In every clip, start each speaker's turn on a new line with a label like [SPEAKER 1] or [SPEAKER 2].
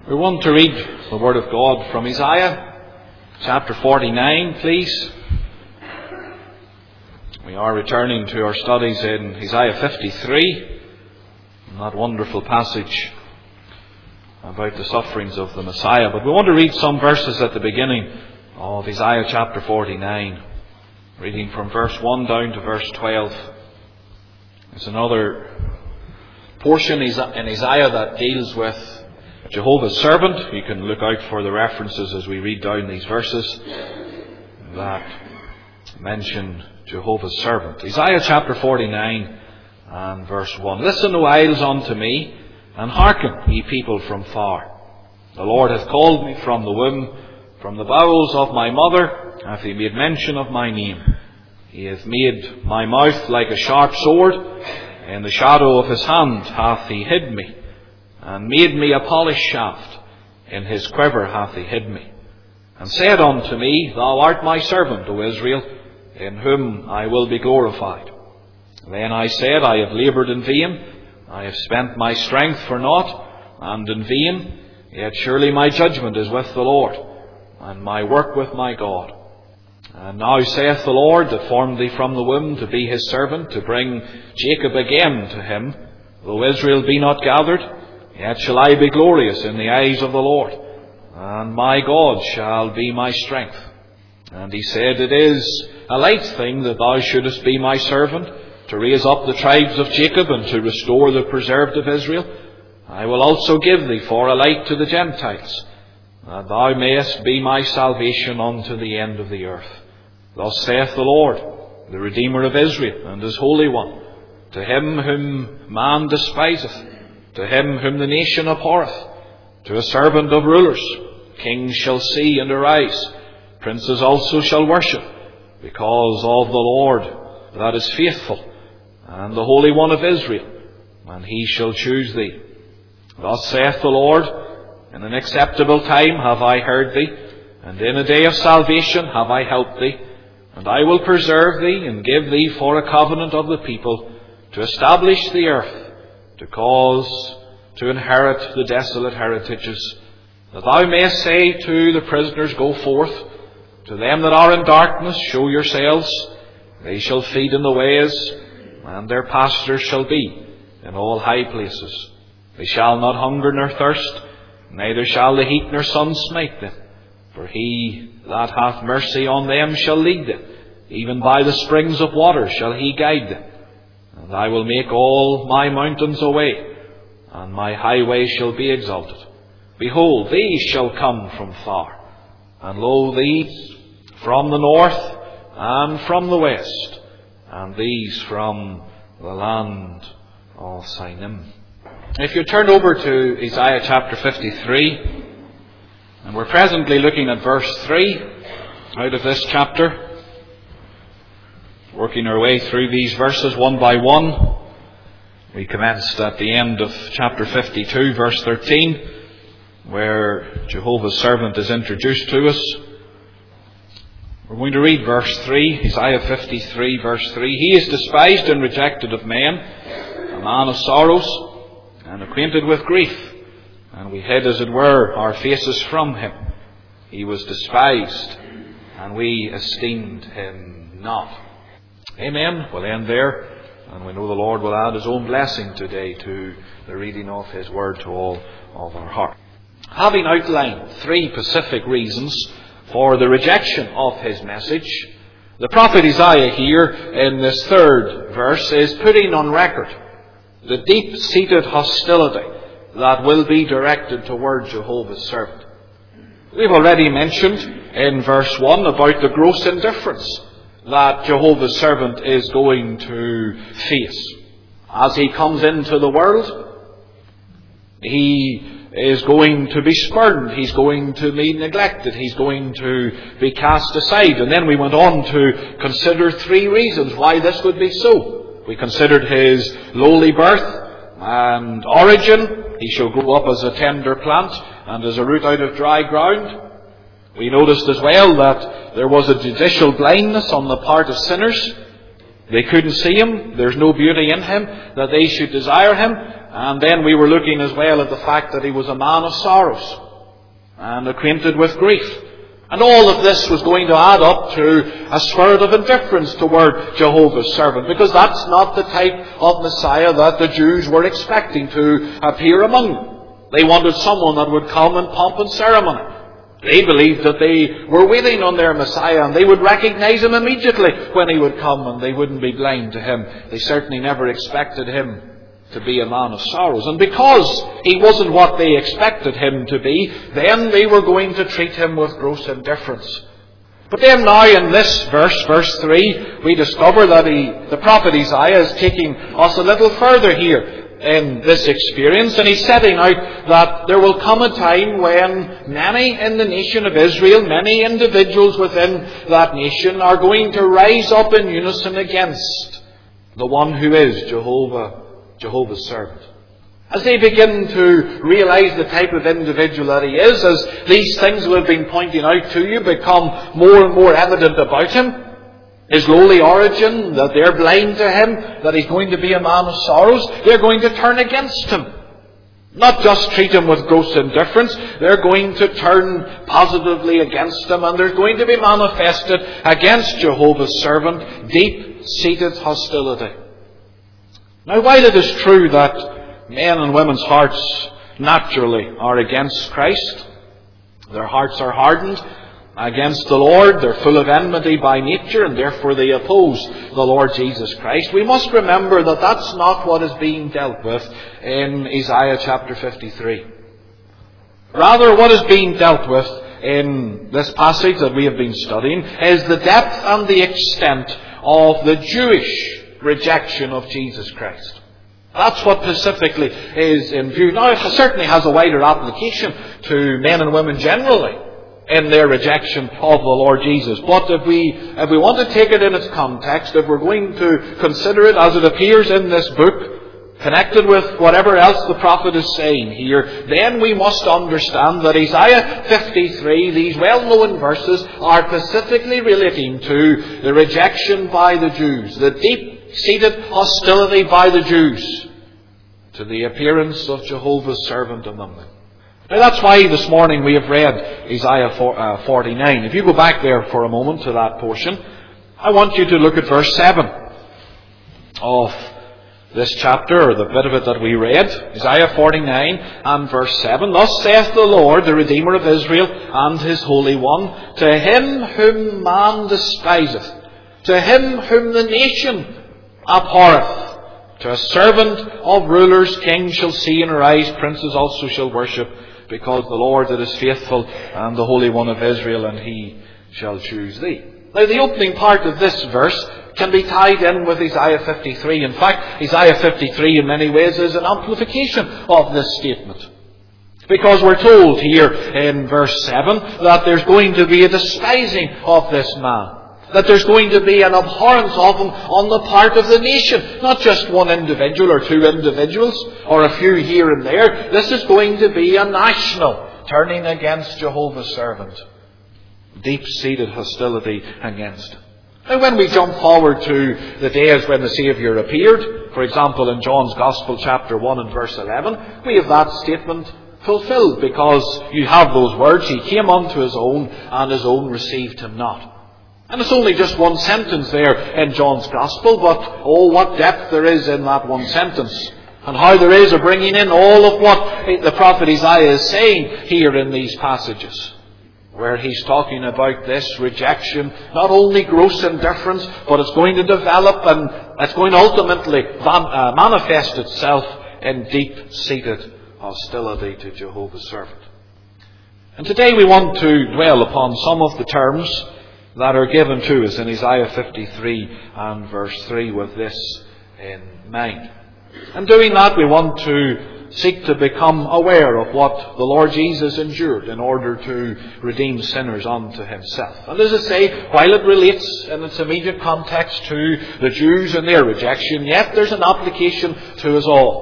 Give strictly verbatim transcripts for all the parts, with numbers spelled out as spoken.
[SPEAKER 1] We want to read the Word of God from Isaiah chapter forty-nine, please. We are returning to our studies in Isaiah fifty-three, and that wonderful passage about the sufferings of the Messiah. But we want to read some verses at the beginning of Isaiah chapter forty-nine, reading from verse one down to verse twelve. There's another portion in Isaiah that deals with Jehovah's servant. You can look out for the references as we read down these verses that mention Jehovah's servant. Isaiah chapter forty-nine and verse one. Listen, O isles, unto me, and hearken, ye people from far. The Lord hath called me from the womb, from the bowels of my mother hath he made mention of my name. He hath made my mouth like a sharp sword, in the shadow of his hand hath he hid me, and made me a polished shaft, in his quiver hath he hid me. And said unto me, Thou art my servant, O Israel, in whom I will be glorified. Then I said, I have laboured in vain, I have spent my strength for naught, and in vain, yet surely my judgment is with the Lord, and my work with my God. And now saith the Lord, that formed thee from the womb to be his servant, to bring Jacob again to him, though Israel be not gathered, yet shall I be glorious in the eyes of the Lord, and my God shall be my strength. And he said, It is a light thing that thou shouldest be my servant, to raise up the tribes of Jacob, and to restore the preserved of Israel. I will also give thee for a light to the Gentiles, that thou mayest be my salvation unto the end of the earth. Thus saith the Lord, the Redeemer of Israel, and his Holy One, to him whom man despiseth, to him whom the nation abhorreth, to a servant of rulers, kings shall see and arise, princes also shall worship, because of the Lord that is faithful, and the Holy One of Israel, and he shall choose thee. Thus saith the Lord, In an acceptable time have I heard thee, and in a day of salvation have I helped thee. And I will preserve thee, and give thee for a covenant of the people, to establish the earth, to cause to inherit the desolate heritages, that thou mayest say to the prisoners, Go forth, to them that are in darkness, show yourselves. They shall feed in the ways, and their pastures shall be in all high places. They shall not hunger nor thirst, neither shall the heat nor sun smite them. For he that hath mercy on them shall lead them, even by the springs of water shall he guide them. And I will make all my mountains a way, and my highway shall be exalted. Behold, these shall come from far, and lo, these from the north and from the west, and these from the land of Sinim. If you turn over to Isaiah chapter fifty-three, and we're presently looking at verse three out of this chapter, working our way through these verses one by one. We commenced at the end of chapter fifty-two, verse thirteen, where Jehovah's servant is introduced to us. We're going to read verse three, Isaiah fifty-three, verse three. He is despised and rejected of men, a man of sorrows, and acquainted with grief. And we hid, as it were, our faces from him. He was despised, and we esteemed him not. Amen. We'll end there, and we know the Lord will add his own blessing today to the reading of his word to all of our heart. Having outlined three specific reasons for the rejection of his message, the prophet Isaiah here in this third verse is putting on record the deep-seated hostility that will be directed toward Jehovah's servant. We've already mentioned in verse one about the gross indifference that Jehovah's servant is going to face. As he comes into the world, he is going to be spurned, he's going to be neglected, he's going to be cast aside. And then we went on to consider three reasons why this would be so. We considered his lowly birth and origin. He shall grow up as a tender plant and as a root out of dry ground. We noticed as well that there was a judicial blindness on the part of sinners. They couldn't see him. There's no beauty in him that they should desire him. And then we were looking as well at the fact that he was a man of sorrows and acquainted with grief. And all of this was going to add up to a spirit of indifference toward Jehovah's servant, because that's not the type of Messiah that the Jews were expecting to appear among them. They wanted someone that would come in pomp and ceremony. They believed that they were waiting on their Messiah and they would recognize him immediately when he would come, and they wouldn't be blind to him. They certainly never expected him to be a man of sorrows. And because he wasn't what they expected him to be, then they were going to treat him with gross indifference. But then now in this verse, verse three, we discover that he, the prophet Isaiah is taking us a little further here in this experience, and he's setting out that there will come a time when many in the nation of Israel, many individuals within that nation, are going to rise up in unison against the one who is Jehovah, Jehovah's servant. As they begin to realize the type of individual that he is, as these things we've been pointing out to you become more and more evident about him, his lowly origin, that they're blind to him, that he's going to be a man of sorrows, they're going to turn against him. Not just treat him with gross indifference, they're going to turn positively against him, and there's going to be manifested against Jehovah's servant deep-seated hostility. Now, while it is true that men and women's hearts naturally are against Christ, their hearts are hardened against the Lord, they're full of enmity by nature, and therefore they oppose the Lord Jesus Christ, we must remember that that's not what is being dealt with in Isaiah chapter fifty-three. Rather, what is being dealt with in this passage that we have been studying is the depth and the extent of the Jewish rejection of Jesus Christ. That's what specifically is in view. Now, it certainly has a wider application to men and women generally in their rejection of the Lord Jesus. But if we, if we want to take it in its context, if we're going to consider it as it appears in this book, connected with whatever else the prophet is saying here, then we must understand that Isaiah fifty-three, these well-known verses, are specifically relating to the rejection by the Jews, the deep-seated hostility by the Jews to the appearance of Jehovah's servant among them. Now, that's why this morning we have read Isaiah forty-nine. If you go back there for a moment to that portion, I want you to look at verse seven of this chapter, or the bit of it that we read. Isaiah forty-nine and verse seven. Thus saith the Lord, the Redeemer of Israel, and His Holy One, to him whom man despiseth, to him whom the nation abhorreth, to a servant of rulers, kings shall see and arise, princes also shall worship, because the Lord that is faithful, and the Holy One of Israel, and He shall choose thee. Now, the opening part of this verse can be tied in with Isaiah fifty-three. In fact, Isaiah fifty-three in many ways is an amplification of this statement. Because we're told here in verse seven that there's going to be a despising of this man. That there's going to be an abhorrence of him on the part of the nation. Not just one individual or two individuals or a few here and there. This is going to be a national turning against Jehovah's servant. Deep-seated hostility against him. Now, when we jump forward to the days when the Saviour appeared, for example in John's Gospel chapter one and verse eleven, we have that statement fulfilled, because you have those words, He came unto His own, and His own received Him not. And it's only just one sentence there in John's Gospel, but oh, what depth there is in that one sentence. And how there is a bringing in all of what the prophet Isaiah is saying here in these passages, where he's talking about this rejection, not only gross indifference, but it's going to develop and it's going to ultimately uh, manifest itself in deep-seated hostility to Jehovah's servant. And today we want to dwell upon some of the terms that are given to us in Isaiah fifty-three and verse three with this in mind. And doing that, we want to seek to become aware of what the Lord Jesus endured in order to redeem sinners unto Himself. And as I say, while it relates in its immediate context to the Jews and their rejection, yet there's an application to us all.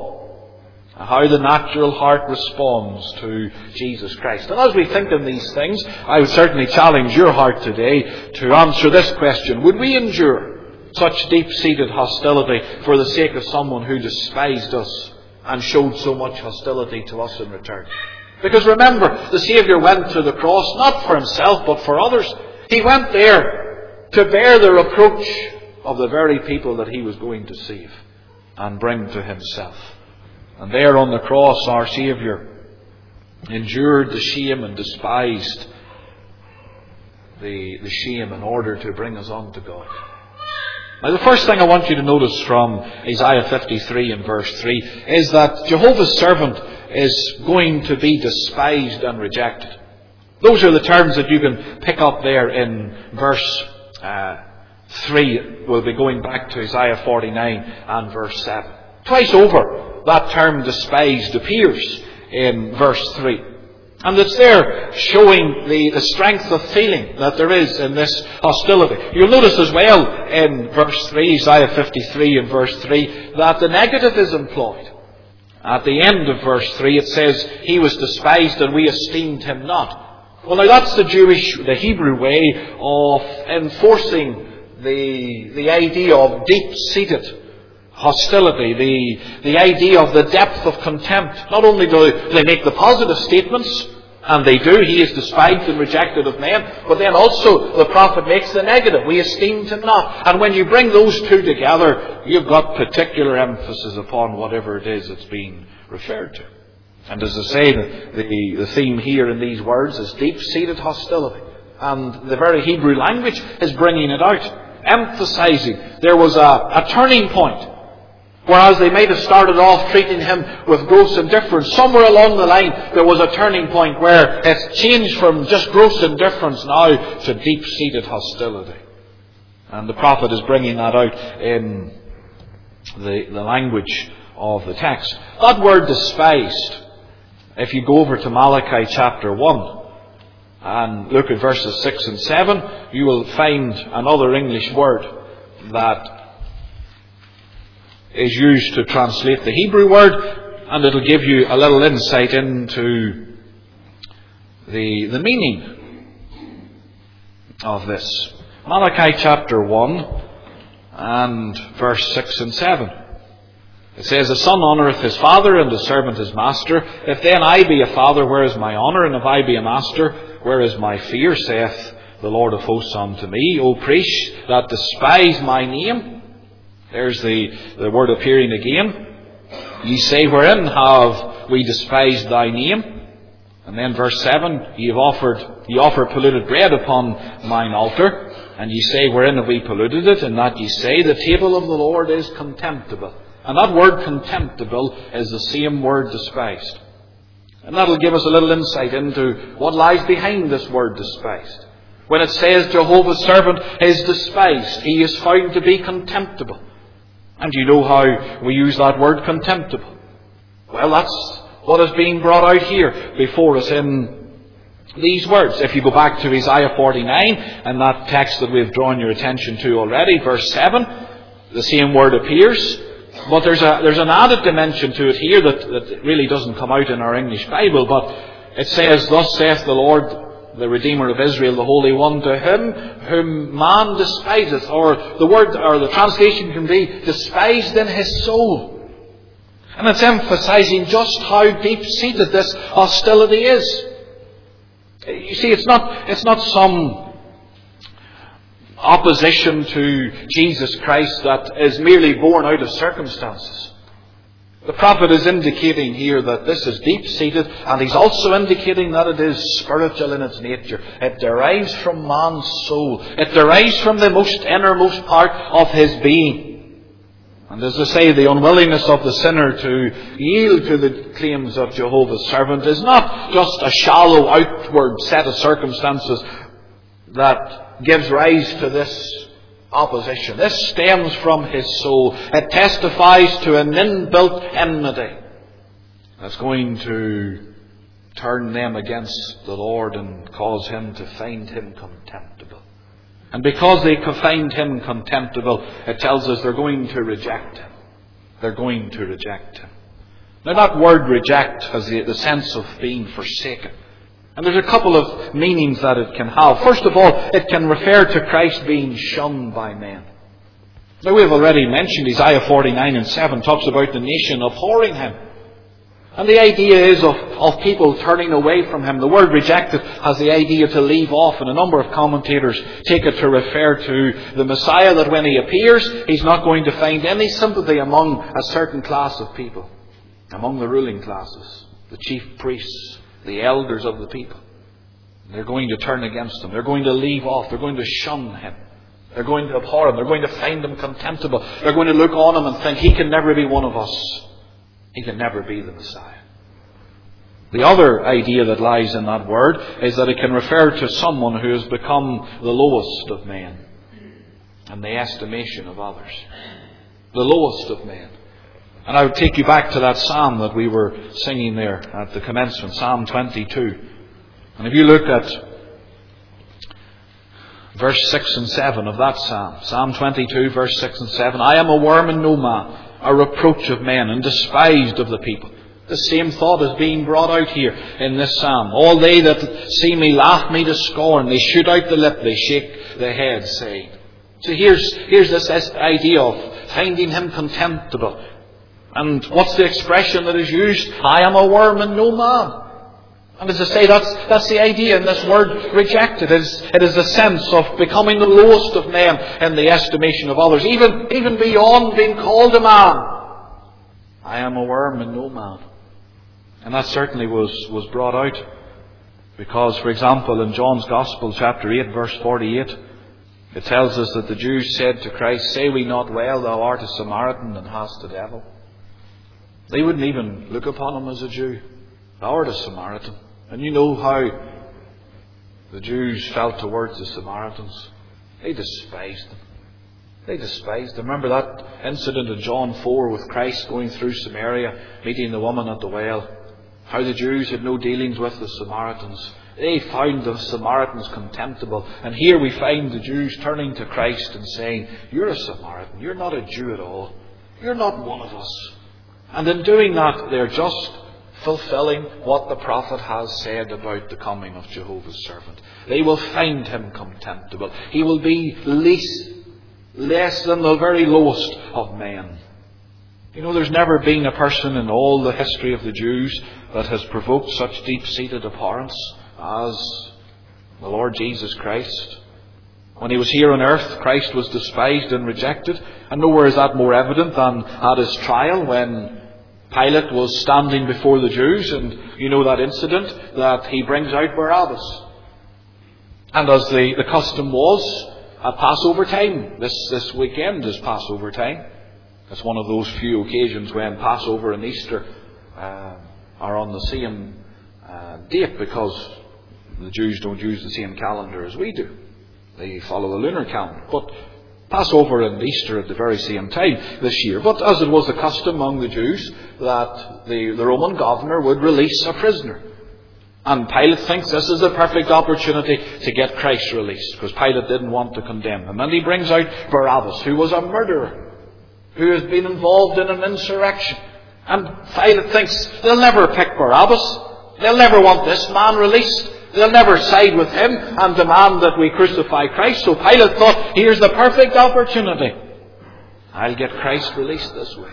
[SPEAKER 1] How the natural heart responds to Jesus Christ. And as we think of these things, I would certainly challenge your heart today to answer this question. Would we endure such deep-seated hostility for the sake of someone who despised us and showed so much hostility to us in return. Because remember, the Saviour went to the cross not for himself but for others. He went there to bear the reproach of the very people that he was going to save and bring to himself. And there on the cross our Saviour endured the shame and despised the, the shame in order to bring us on to God. Now the first thing I want you to notice from Isaiah fifty-three and verse three is that Jehovah's servant is going to be despised and rejected. Those are the terms that you can pick up there in verse uh, three. We'll be going back to Isaiah forty-nine and verse seven. Twice over that term despised appears in verse three. And it's there showing the, the strength of feeling that there is in this hostility. You'll notice as well in verse three, Isaiah fifty-three and verse three, that the negative is employed. At the end of verse three it says, he was despised and we esteemed him not. Well now that's the Jewish, the Hebrew way of enforcing the, the idea of deep-seated hostility, the, the idea of the depth of contempt. Not only do they make the positive statements, and they do, he is despised and rejected of men, but then also the prophet makes the negative, we esteemed him not. And when you bring those two together, you've got particular emphasis upon whatever it is that's being referred to. And as I say, the, the, the theme here in these words is deep-seated hostility. And the very Hebrew language is bringing it out, emphasizing there was a, a turning point. Whereas they might have started off treating him with gross indifference, somewhere along the line there was a turning point where it's changed from just gross indifference now to deep-seated hostility. And the prophet is bringing that out in the, the language of the text. That word despised, if you go over to Malachi chapter one and look at verses six and seven, you will find another English word that is used to translate the Hebrew word, and it'll give you a little insight into the, the meaning of this. Malachi chapter one and verse six and seven. It says, the son honoureth his father, and the servant his master. If then I be a father, where is my honour? And if I be a master, where is my fear? Saith the Lord of hosts unto me. O priests that despise my name. There's the, the word appearing again. Ye say, wherein have we despised thy name? And then verse seven, ye have offered, ye offer polluted bread upon mine altar. And ye say, wherein have we polluted it? And that ye say, the table of the Lord is contemptible. And that word contemptible is the same word despised. And that'll give us a little insight into what lies behind this word despised. When it says Jehovah's servant is despised, he is found to be contemptible. And you know how we use that word contemptible. Well, that's what is being brought out here before us in these words. If you go back to Isaiah forty-nine, and that text that we've drawn your attention to already, verse seven, the same word appears. But there's a there's an added dimension to it here that, that really doesn't come out in our English Bible. But it says, thus saith the Lord, the Redeemer of Israel, the Holy One, to him whom man despiseth, or the word, or the translation can be, despised in his soul. And it's emphasizing just how deep-seated this hostility is. You see, it's not, it's not some opposition to Jesus Christ that is merely born out of circumstances. The prophet is indicating here that this is deep-seated, and he's also indicating that it is spiritual in its nature. It derives from man's soul. It derives from the most innermost part of his being. And as I say, the unwillingness of the sinner to yield to the claims of Jehovah's servant is not just a shallow outward set of circumstances that gives rise to this opposition. This stems from his soul. It testifies to an inbuilt enmity that's going to turn them against the Lord and cause him to find him contemptible. And because they find him contemptible, it tells us they're going to reject him. They're going to reject him. Now that word reject has the, the sense of being forsaken. And there's a couple of meanings that it can have. First of all, it can refer to Christ being shunned by men. Now we've already mentioned Isaiah forty-nine and seven talks about the nation abhorring him. And the idea is of, of people turning away from him. The word rejected has the idea to leave off, and a number of commentators take it to refer to the Messiah, that when he appears, he's not going to find any sympathy among a certain class of people, among the ruling classes, the chief priests, the elders of the people. They're going to turn against him. They're going to leave off. They're going to shun him. They're going to abhor him. They're going to find him contemptible. They're going to look on him and think, he can never be one of us. He can never be the Messiah. The other idea that lies in that word is that it can refer to someone who has become the lowest of men in the estimation of others. The lowest of men. And I would take you back to that psalm that we were singing there at the commencement, Psalm twenty-two. And if you look at verse six and seven of that psalm, Psalm twenty-two, verse six and seven, I am a worm and no man, a reproach of men, and despised of the people. The same thought is being brought out here in this psalm. All they that see me laugh me to scorn. They shoot out the lip, they shake the head, saying. So here's, here's this idea of finding him contemptible. And what's the expression that is used? I am a worm and no man. And as I say, that's, that's the idea in this word rejected. It is, it is the sense of becoming the lowest of men in the estimation of others, even, even beyond being called a man. I am a worm and no man. And that certainly was, was brought out. Because, for example, in John's Gospel, chapter eight, verse forty-eight, it tells us that the Jews said to Christ, say we not well, thou art a Samaritan and hast a devil. They wouldn't even look upon him as a Jew. Thou art a Samaritan. And you know how the Jews felt towards the Samaritans. They despised them. They despised them. Remember that incident in John four with Christ going through Samaria, meeting the woman at the well. How the Jews had no dealings with the Samaritans. They found the Samaritans contemptible. And here we find the Jews turning to Christ and saying, you're a Samaritan. You're not a Jew at all. You're not one of us. And in doing that, they're just fulfilling what the prophet has said about the coming of Jehovah's servant. They will find him contemptible. He will be least, less than the very lowest of men. You know, there's never been a person in all the history of the Jews that has provoked such deep-seated abhorrence as the Lord Jesus Christ. When he was here on earth, Christ was despised and rejected. And nowhere is that more evident than at his trial when Pilate was standing before the Jews, and you know that incident, that he brings out Barabbas. And as the, the custom was, at Passover time, this, this weekend is Passover time. It's one of those few occasions when Passover and Easter uh, are on the same uh, date, because the Jews don't use the same calendar as we do. They follow the lunar calendar. But Passover and Easter at the very same time this year. But as it was the custom among the Jews that the, the Roman governor would release a prisoner. And Pilate thinks this is the perfect opportunity to get Christ released, because Pilate didn't want to condemn him. And he brings out Barabbas, who was a murderer, who has been involved in an insurrection. And Pilate thinks they'll never pick Barabbas. They'll never want this man released. They'll never side with him and demand that we crucify Christ. So Pilate thought, here's the perfect opportunity. I'll get Christ released this way.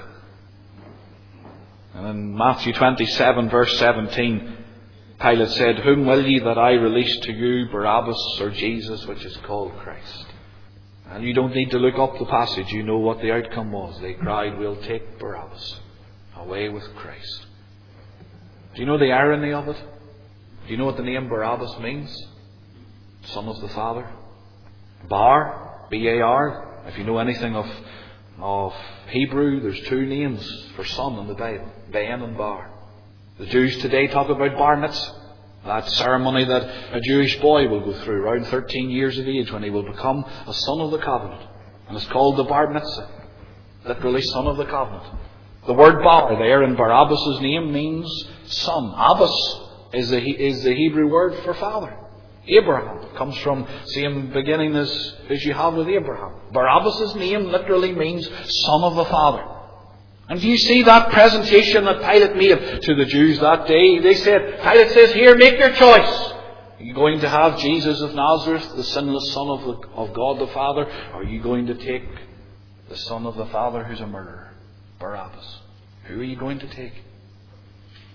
[SPEAKER 1] And in Matthew twenty-seven, verse seventeen, Pilate said, whom will ye that I release to you, Barabbas or Jesus, which is called Christ? And you don't need to look up the passage. You know what the outcome was. They cried, we'll take Barabbas away with Christ. Do you know the irony of it? Do you know what the name Barabbas means? Son of the Father. Bar, B A R. If you know anything of, of Hebrew, there's two names for son in the Bible. Ben and Bar. The Jews today talk about Bar Mitzvah. That ceremony that a Jewish boy will go through around thirteen years of age when he will become a son of the covenant. And it's called the Bar Mitzvah. Literally son of the covenant. The word Bar there in Barabbas' name means son. Abbas is the, is the Hebrew word for father. Abraham comes from the same beginning as, as you have with Abraham. Barabbas' name literally means son of the father. And do you see that presentation that Pilate made to the Jews that day? They said, Pilate says, here, make your choice. Are you going to have Jesus of Nazareth, the sinless Son of, the, of God the Father? Or are you going to take the Son of the Father who's a murderer, Barabbas? Who are you going to take?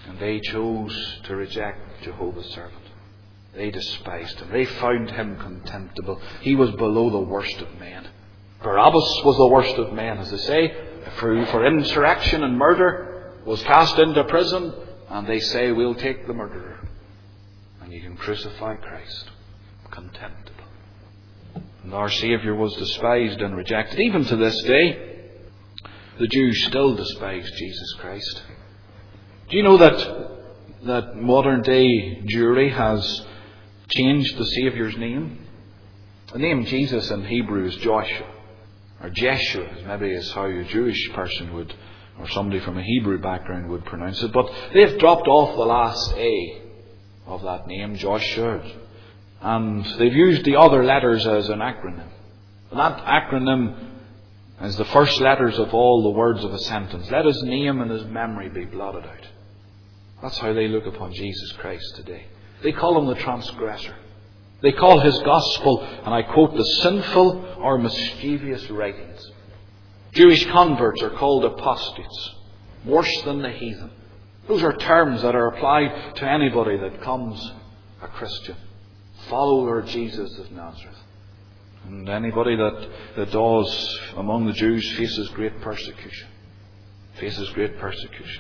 [SPEAKER 1] And they chose to reject Jehovah's servant. They despised him. They found him contemptible. He was below the worst of men. Barabbas was the worst of men, as they say, for, for insurrection and murder, was cast into prison, and they say, we'll take the murderer. And you can crucify Christ. Contemptible. And our Saviour was despised and rejected. Even to this day, the Jews still despise Jesus Christ. Do you know that that modern day Jewry has changed the Saviour's name? The name Jesus in Hebrew is Joshua, or Jeshua, maybe is how a Jewish person would, or somebody from a Hebrew background would pronounce it. But they've dropped off the last A of that name, Joshua, and they've used the other letters as an acronym. And that acronym is the first letters of all the words of a sentence. Let his name and his memory be blotted out. That's how they look upon Jesus Christ today. They call him the transgressor. They call his gospel, and I quote, the sinful or mischievous writings. Jewish converts are called apostates, worse than the heathen. Those are terms that are applied to anybody that comes a Christian, follower of Jesus of Nazareth. And anybody that, that does among the Jews faces great persecution. Faces great persecution.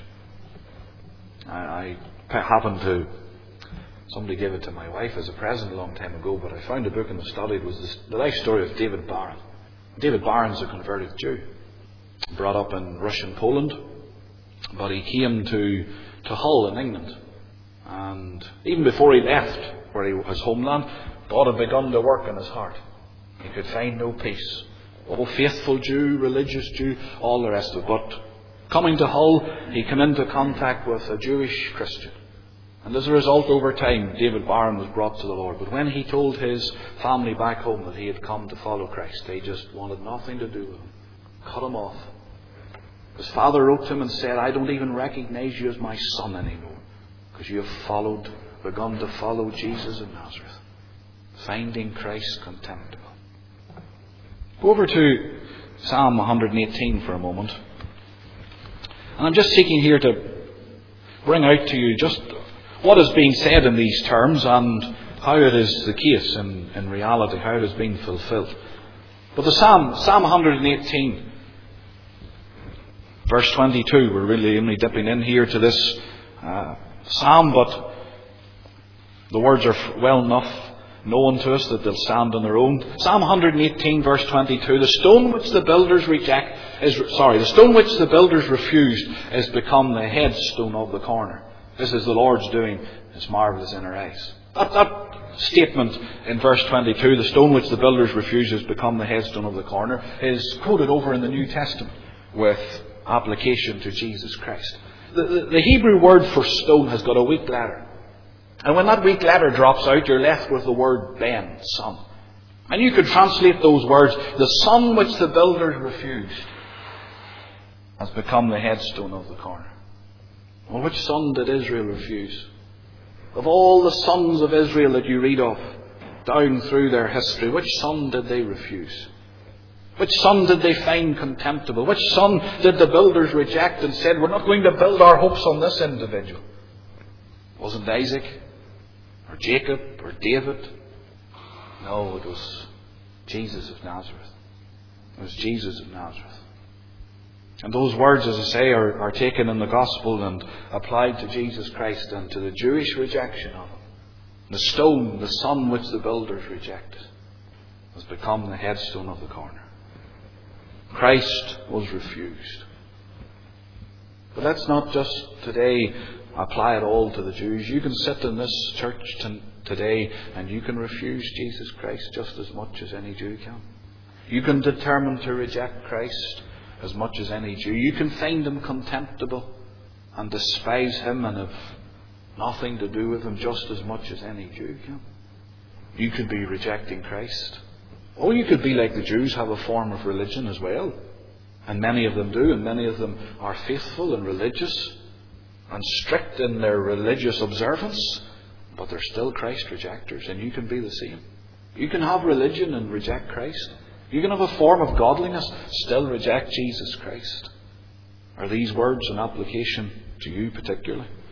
[SPEAKER 1] I, I happened to, somebody gave it to my wife as a present a long time ago, but I found a book in the study. It was this, the life story of David Barron. David Barron's a converted Jew, brought up in Russian Poland, but he came to, to Hull in England. And even before he left, where he, his homeland, God had begun to work in his heart. He could find no peace. Oh, faithful Jew, religious Jew, all the rest of it. But coming to Hull, he came into contact with a Jewish Christian. And as a result, over time, David Barron was brought to the Lord. But when he told his family back home that he had come to follow Christ, they just wanted nothing to do with him. Cut him off. His father wrote to him and said, I don't even recognize you as my son anymore, because you have followed, begun to follow Jesus of Nazareth, finding Christ contemptible. Go over to Psalm one eighteen for a moment. And I'm just seeking here to bring out to you just what is being said in these terms and how it is the case in, in reality, how it is being fulfilled. But the Psalm, Psalm one eighteen, verse twenty-two, we're really only dipping in here to this uh, Psalm, but the words are well enough known to us that they'll stand on their own. Psalm one eighteen, verse twenty-two, the stone which the builders reject is, sorry, the stone which the builders refused is become the headstone of the corner. This is the Lord's doing. It's marvellous in our eyes. That, that statement in verse twenty-two, the stone which the builders refused has become the headstone of the corner, is quoted over in the New Testament with application to Jesus Christ. The, the, the Hebrew word for stone has got a weak letter. And when that weak letter drops out, you're left with the word ben, son. And you could translate those words, the son which the builders refused has become the headstone of the corner. Well, which son did Israel refuse? Of all the sons of Israel that you read of down through their history, which son did they refuse? Which son did they find contemptible? Which son did the builders reject and said, we're not going to build our hopes on this individual? Wasn't Isaac? Or Jacob? Or David? No, it was Jesus of Nazareth. It was Jesus of Nazareth. And those words, as I say, are, are taken in the Gospel and applied to Jesus Christ and to the Jewish rejection of him. The stone, the son which the builders rejected, has become the headstone of the corner. Christ was refused. But let's not just today apply it all to the Jews. You can sit in this church t- today and you can refuse Jesus Christ just as much as any Jew can. You can determine to reject Christ as much as any Jew. You can find him contemptible and despise him and have nothing to do with him just as much as any Jew can. You could be rejecting Christ. Or you could be like the Jews, have a form of religion as well. And many of them do, and many of them are faithful and religious and strict in their religious observance, but they're still Christ rejectors, and you can be the same. You can have religion and reject Christ. You can have a form of godliness, still reject Jesus Christ. Are these words an application to you particularly?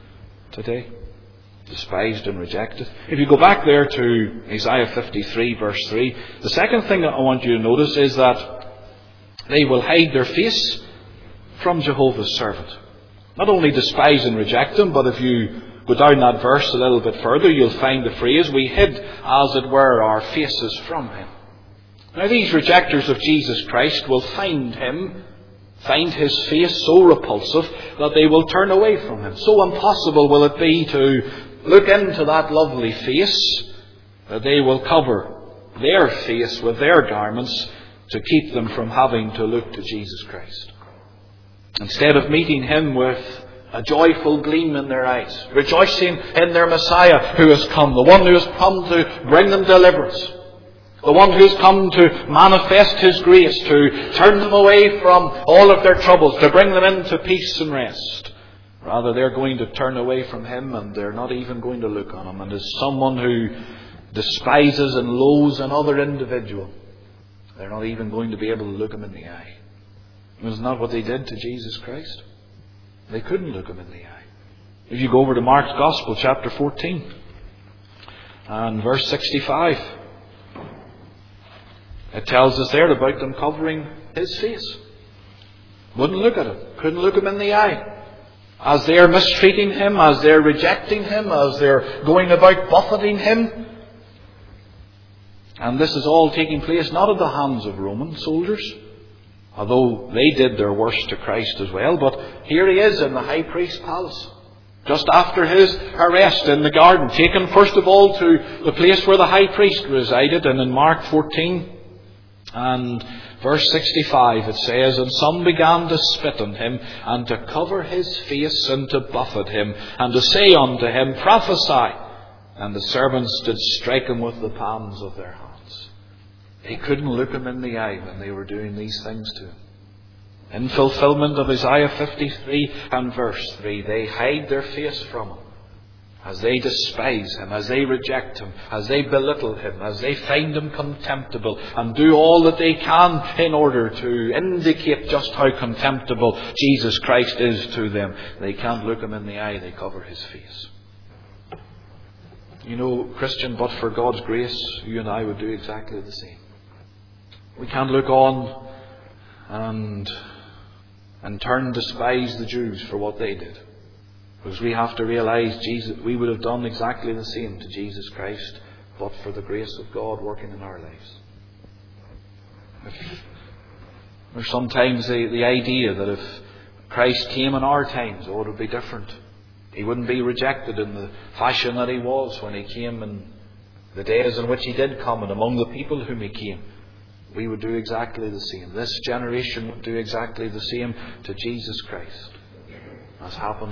[SPEAKER 1] today? Despised and rejected. If you go back there to Isaiah fifty-three verse three, the second thing that I want you to notice is that they will hide their face from Jehovah's servant. Not only despise and reject him, but if you go down that verse a little bit further, you'll find the phrase, we hid, as it were, our faces from him. Now these rejectors of Jesus Christ will find him, find his face so repulsive that they will turn away from him. So impossible will it be to look into that lovely face that they will cover their face with their garments to keep them from having to look to Jesus Christ. Instead of meeting him with a joyful gleam in their eyes, rejoicing in their Messiah who has come, the one who has come to bring them deliverance, the one who has come to manifest his grace, to turn them away from all of their troubles, to bring them into peace and rest. Rather, they're going to turn away from him, and they're not even going to look on him. And as someone who despises and loathes another individual, they're not even going to be able to look him in the eye. Isn't that what they did to Jesus Christ? They couldn't look him in the eye. If you go over to Mark's Gospel, chapter fourteen, and verse sixty-five, it tells us there about them covering his face. Wouldn't look at him. Couldn't look him in the eye. As they're mistreating him, as they're rejecting him, as they're going about buffeting him. And this is all taking place not at the hands of Roman soldiers, although they did their worst to Christ as well. But here he is in the high priest's palace, just after his arrest in the garden, taken first of all to the place where the high priest resided. And in Mark fourteen and verse sixty-five it says, and some began to spit on him, and to cover his face, and to buffet him, and to say unto him, prophesy. And the servants did strike him with the palms of their hands. They couldn't look him in the eye when they were doing these things to him. In fulfillment of Isaiah fifty-three and verse three, they hide their face from him, as they despise him, as they reject him, as they belittle him, as they find him contemptible, and do all that they can in order to indicate just how contemptible Jesus Christ is to them. They can't look him in the eye, they cover his face. You know, Christian, but for God's grace, you and I would do exactly the same. We can't look on and, and turn despise the Jews for what they did. Because we have to realize Jesus, we would have done exactly the same to Jesus Christ, but for the grace of God working in our lives. If, there's sometimes the, the idea that if Christ came in our times, oh, it would be different. He wouldn't be rejected in the fashion that he was when he came in the days in which he did come and among the people whom he came. We would do exactly the same. This generation would do exactly the same to Jesus Christ, as happened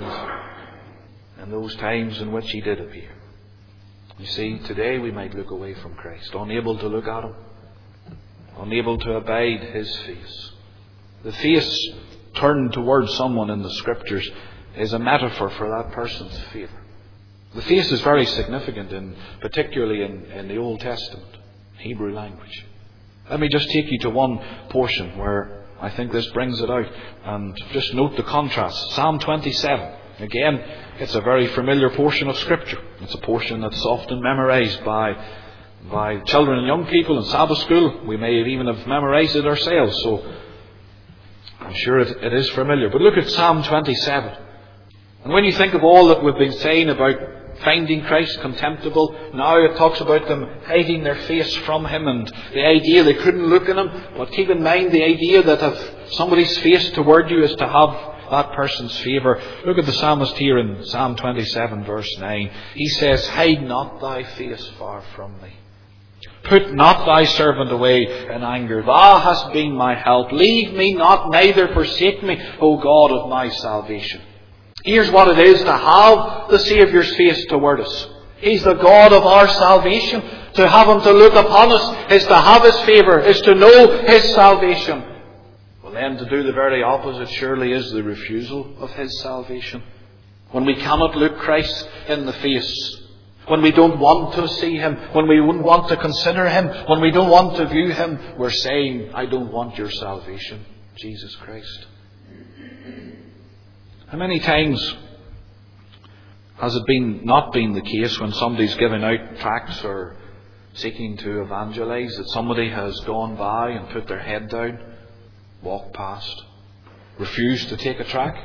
[SPEAKER 1] in those times in which he did appear. You see, today we might look away from Christ, unable to look at him, unable to abide his face. The face turned towards someone in the Scriptures is a metaphor for that person's favour. The face is very significant, in, particularly in, in the Old Testament, Hebrew language. Let me just take you to one portion where I think this brings it out, and just note the contrast. Psalm twenty-seven. Again, it's a very familiar portion of Scripture. It's a portion that's often memorized by, by children and young people in Sabbath school. We may even have memorized it ourselves, so I'm sure it, it is familiar. But look at Psalm twenty-seven. And when you think of all that we've been saying about finding Christ contemptible, now it talks about them hiding their face from him, and the idea they couldn't look at him. But keep in mind the idea that if somebody's face toward you is to have that person's favour. Look at the psalmist here in Psalm twenty-seven verse nine. He says, hide not thy face far from me. Put not thy servant away in anger. Thou hast been my help. Leave me not, neither forsake me, O God of my salvation. Here's what it is to have the Saviour's face toward us. He's the God of our salvation. To have him to look upon us is to have his favour, is to know his salvation. Well, then to do the very opposite surely is the refusal of his salvation. When we cannot look Christ in the face, when we don't want to see him, when we don't want to consider him, when we don't want to view him, we're saying, I don't want your salvation, Jesus Christ. How many times Has it been not been the case when somebody's giving out tracts or seeking to evangelize that somebody has gone by and put their head down, walked past, refused to take a tract?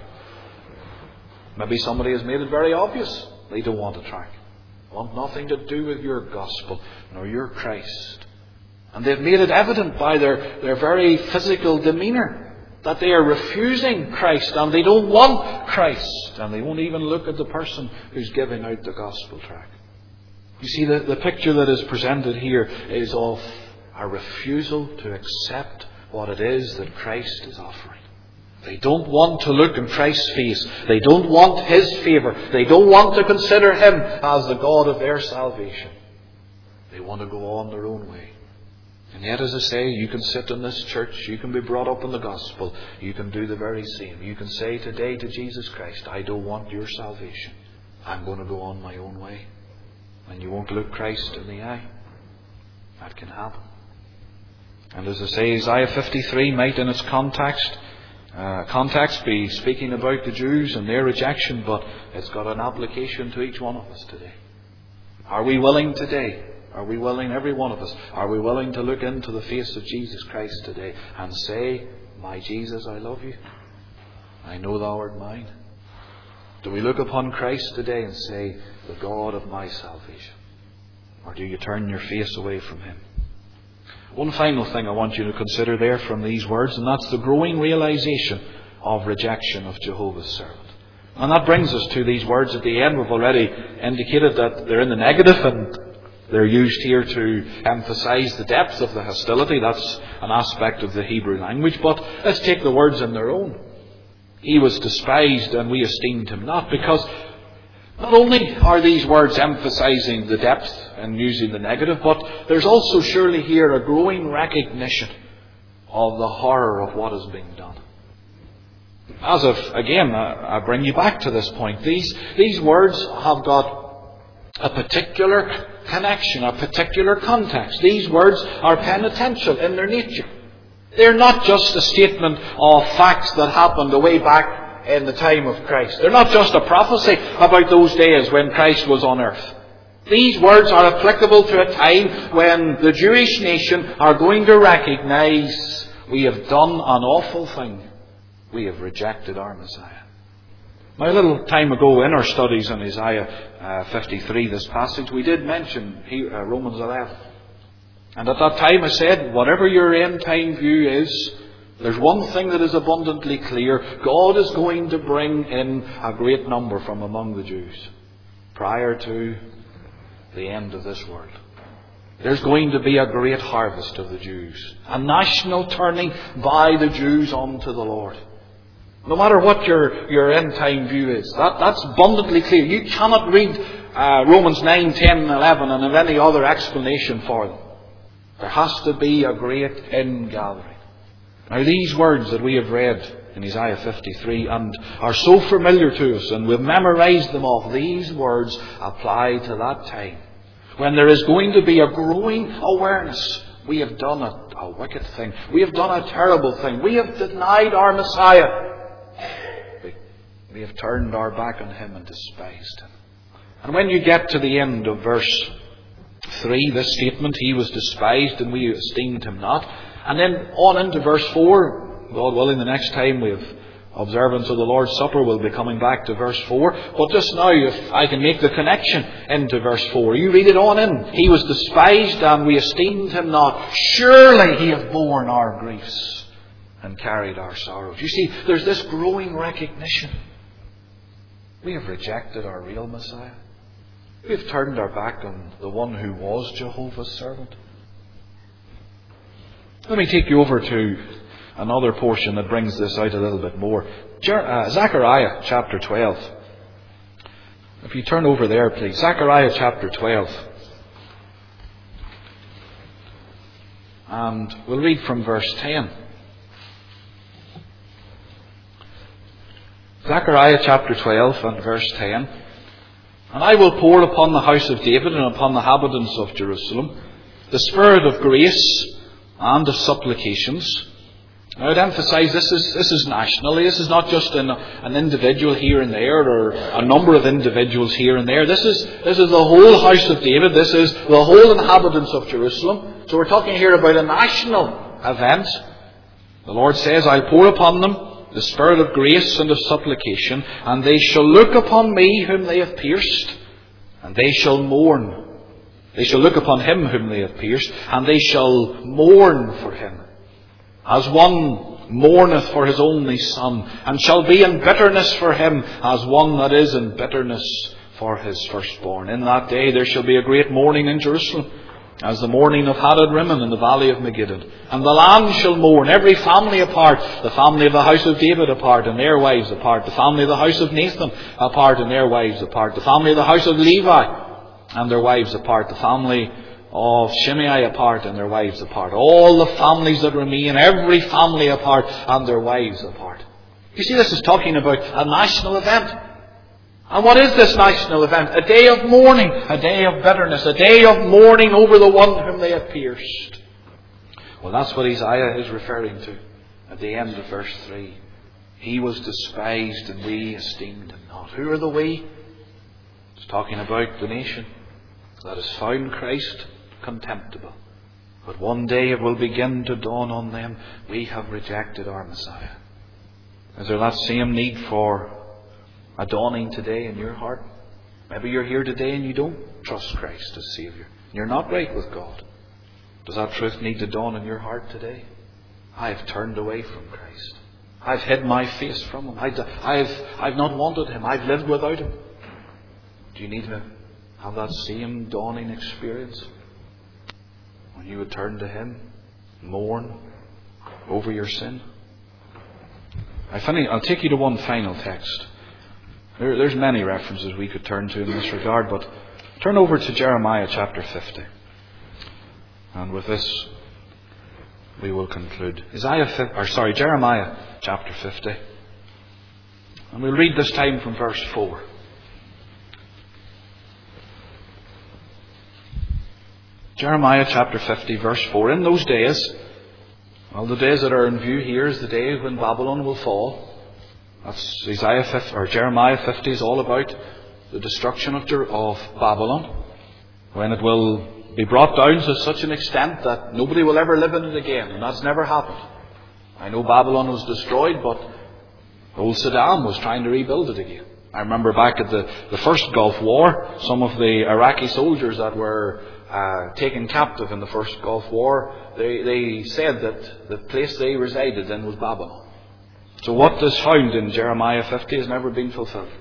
[SPEAKER 1] Maybe somebody has made it very obvious they don't want a tract, want nothing to do with your gospel nor your Christ. And they've made it evident by their, their very physical demeanour that they are refusing Christ and they don't want Christ, and they won't even look at the person who's giving out the gospel tract. You see, the, the picture that is presented here is of a refusal to accept what it is that Christ is offering. They don't want to look in Christ's face. They don't want His favour. They don't want to consider Him as the God of their salvation. They want to go on their own way. And yet, as I say, you can sit in this church, you can be brought up in the gospel, you can do the very same. You can say today to Jesus Christ, I don't want your salvation. I'm going to go on my own way. And you won't look Christ in the eye. That can happen. And as I say, Isaiah fifty-three might in its context, uh, context be speaking about the Jews and their rejection, but it's got an application to each one of us today. Are we willing today? Are we willing, every one of us, are we willing to look into the face of Jesus Christ today and say, my Jesus, I love you. I know thou art mine. Do we look upon Christ today and say, the God of my salvation? Or do you turn your face away from Him? One final thing I want you to consider there from these words, and that's the growing realization of rejection of Jehovah's servant. And that brings us to these words at the end. We've already indicated that they're in the negative, and they're used here to emphasize the depth of the hostility. That's an aspect of the Hebrew language. But let's take the words in their own. He was despised and we esteemed him not. Because not only are these words emphasizing the depth and using the negative, but there's also surely here a growing recognition of the horror of what is being done. As if, again, I bring you back to this point. These, these words have got a particular connection, a particular context. These words are penitential in their nature. They're not just a statement of facts that happened way back in the time of Christ. They're not just a prophecy about those days when Christ was on earth. These words are applicable to a time when the Jewish nation are going to recognize we have done an awful thing. We have rejected our Messiah. Now, a little time ago in our studies on Isaiah uh, fifty-three, this passage, we did mention uh, Romans eleven. And at that time I said, whatever your end time view is, there's one thing that is abundantly clear. God is going to bring in a great number from among the Jews prior to the end of this world. There's going to be a great harvest of the Jews. A national turning by the Jews unto the Lord. No matter what your, your end time view is. That, that's abundantly clear. You cannot read uh, Romans nine, ten and eleven and have any other explanation for them. There has to be a great ingathering. Now, these words that we have read in Isaiah fifty-three and are so familiar to us, and we've memorized them off, these words apply to that time when there is going to be a growing awareness. We have done a, a wicked thing. We have done a terrible thing. We have denied our Messiah. We, we have turned our back on Him and despised Him. And when you get to the end of verse three, this statement, He was despised and we esteemed Him not. And then on into verse four, God willing, the next time we have observance of the Lord's Supper, we'll be coming back to verse four. But just now, if I can make the connection into verse four, you read it on in. He was despised and we esteemed Him not. Surely He hath borne our griefs and carried our sorrows. You see, there's this growing recognition. We have rejected our real Messiah. We have turned our back on the one who was Jehovah's servant. Let me take you over to another portion that brings this out a little bit more. Uh, Zechariah chapter twelve. If you turn over there, please. Zechariah chapter twelve. And we'll read from verse ten. Zechariah chapter twelve and verse ten. And I will pour upon the house of David and upon the inhabitants of Jerusalem the spirit of grace and of supplications. Now, I'd emphasize this is, this is nationally. This is not just an, an individual here and there or a number of individuals here and there. This is, this is the whole house of David. This is the whole inhabitants of Jerusalem. So we're talking here about a national event. The Lord says, I'll pour upon them the spirit of grace and of supplication, and they shall look upon me whom they have pierced, and they shall mourn. They shall look upon him whom they have pierced, and they shall mourn for him, as one mourneth for his only son, and shall be in bitterness for him, as one that is in bitterness for his firstborn. In that day there shall be a great mourning in Jerusalem, as the mourning of Hadad Rimmon in the valley of Megiddo. And the land shall mourn, every family apart, the family of the house of David apart, and their wives apart, the family of the house of Nathan apart, and their wives apart, the family of the house of Levi and their wives apart, the family of Shimei apart, and their wives apart. All the families that remain, every family apart, and their wives apart. You see, this is talking about a national event. And what is this national event? A day of mourning, a day of bitterness, a day of mourning over the one whom they have pierced. Well, that's what Isaiah is referring to at the end of verse three. He was despised and we esteemed him not. Who are the we? It's talking about the nation that has found Christ contemptible. But one day it will begin to dawn on them, we have rejected our Messiah. Is there that same need for a dawning today in your heart? Maybe you're here today and you don't trust Christ as Saviour. You're not right with God. Does that truth need to dawn in your heart today? I have turned away from Christ. I've hid my face from Him. I've, I've, I've not wanted Him. I've lived without Him. Do you need to have that same dawning experience? When you would turn to Him, mourn over your sin? I find, I'll take you to one final text. There, there's many references we could turn to in this regard, but turn over to Jeremiah chapter fifty. And with this, we will conclude. Isaiah, or sorry, Jeremiah chapter fifty. And we'll read this time from verse four. Jeremiah chapter fifty, verse four. In those days, well, the days that are in view here is the day when Babylon will fall. That's Isaiah fifty, or Jeremiah fifty is all about the destruction of, of Babylon, when it will be brought down to such an extent that nobody will ever live in it again, and that's never happened. I know Babylon was destroyed, but old Saddam was trying to rebuild it again. I remember back at the, the first Gulf War, some of the Iraqi soldiers that were uh, taken captive in the first Gulf War, they, they said that the place they resided in was Babylon. So what is found in Jeremiah fifty has never been fulfilled.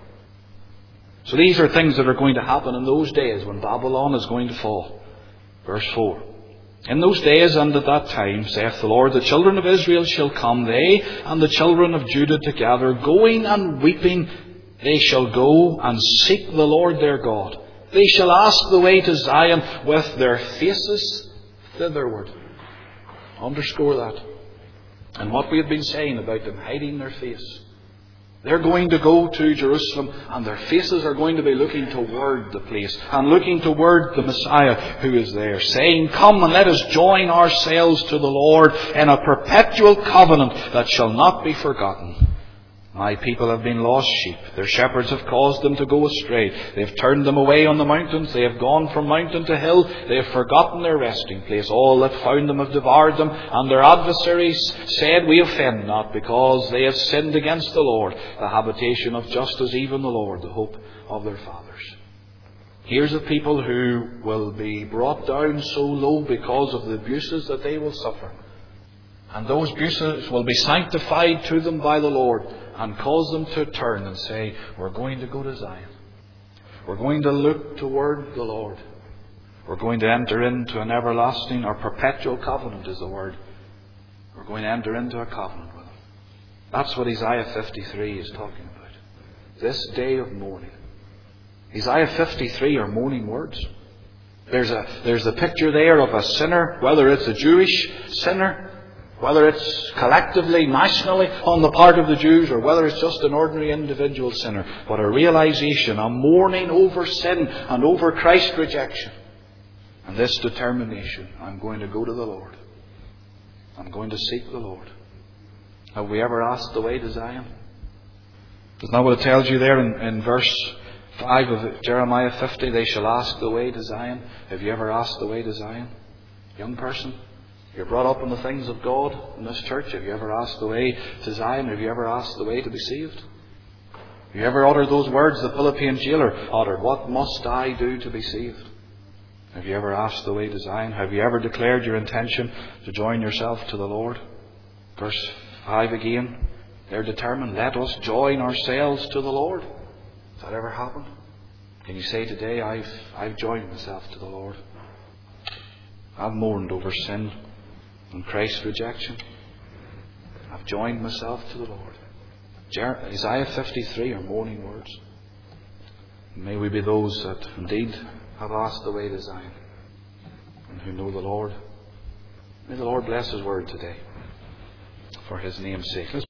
[SPEAKER 1] So these are things that are going to happen in those days when Babylon is going to fall. Verse four. In those days and at that time, saith the Lord, the children of Israel shall come, they and the children of Judah together, going and weeping, they shall go and seek the Lord their God. They shall ask the way to Zion with their faces thitherward. Underscore that. And what we have been saying about them hiding their face. They're going to go to Jerusalem and their faces are going to be looking toward the place and looking toward the Messiah who is there, saying, come and let us join ourselves to the Lord in a perpetual covenant that shall not be forgotten. My people have been lost sheep. Their shepherds have caused them to go astray. They have turned them away on the mountains. They have gone from mountain to hill. They have forgotten their resting place. All that found them have devoured them. And their adversaries said, we offend not, because they have sinned against the Lord, the habitation of justice, even the Lord, the hope of their fathers. Here's a people who will be brought down so low because of the abuses that they will suffer. And those abuses will be sanctified to them by the Lord and cause them to turn and say, we're going to go to Zion. We're going to look toward the Lord. We're going to enter into an everlasting or perpetual covenant is the word. We're going to enter into a covenant with Him. That's what Isaiah fifty-three is talking about. This day of mourning. Isaiah fifty-three are mourning words. There's a, there's a picture there of a sinner, whether it's a Jewish sinner, whether it's collectively, nationally on the part of the Jews, or whether it's just an ordinary individual sinner, but a realization, a mourning over sin and over Christ's rejection. And this determination, I'm going to go to the Lord. I'm going to seek the Lord. Have we ever asked the way to Zion? Isn't that what it tells you there in, in verse five of Jeremiah fifty? They shall ask the way to Zion. Have you ever asked the way to Zion? Young person, you're brought up in the things of God in this church. Have you ever asked the way to Zion? Have you ever asked the way to be saved? Have you ever uttered those words the Philippian jailer uttered? What must I do to be saved? Have you ever asked the way to Zion? Have you ever declared your intention to join yourself to the Lord? Verse five again. They're determined, let us join ourselves to the Lord. Has that ever happened? Can you say today, I've, I've joined myself to the Lord? I've mourned over sin and Christ's rejection. I've joined myself to the Lord. Isaiah fifty-three are mourning words. May we be those that indeed have asked the way to Zion and who know the Lord. May the Lord bless His word today for His name's sake.